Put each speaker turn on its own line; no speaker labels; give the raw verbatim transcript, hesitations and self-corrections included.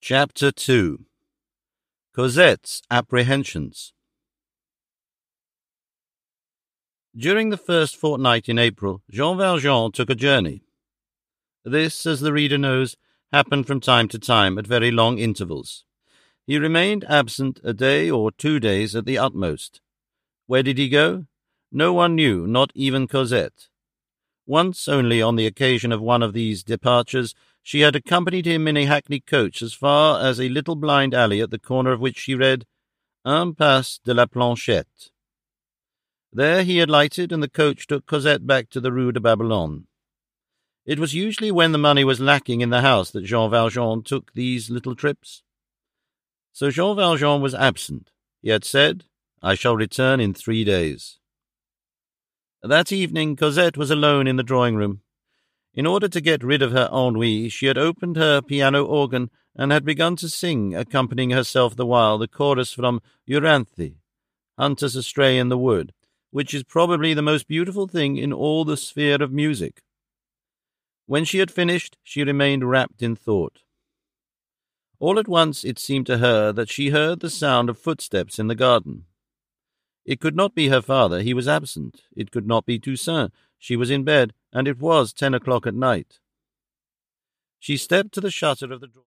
Chapter two. Cosette's Apprehensions. During the first fortnight in April, Jean Valjean took a journey. This, as the reader knows, happened from time to time at very long intervals. He remained absent a day or two days at the utmost. Where did he go? No one knew, not even Cosette. Once only, on the occasion of one of these departures, she had accompanied him in a hackney coach as far as a little blind alley at the corner of which she read, Impasse de la Planchette. There he alighted, and the coach took Cosette back to the Rue de Babylone. It was usually when the money was lacking in the house that Jean Valjean took these little trips. So Jean Valjean was absent. He had said, I shall return in three days. That evening Cosette was alone in the drawing-room. In order to get rid of her ennui, she had opened her piano-organ and had begun to sing, accompanying herself the while the chorus from Euryanthe, Hunters Astray in the Wood, which is probably the most beautiful thing in all the sphere of music. When she had finished, she remained wrapped in thought. All at once it seemed to her that she heard the sound of footsteps in the garden. It could not be her father, he was absent. It could not be Toussaint, she was in bed, and it was ten o'clock at night. She stepped to the shutter of the door.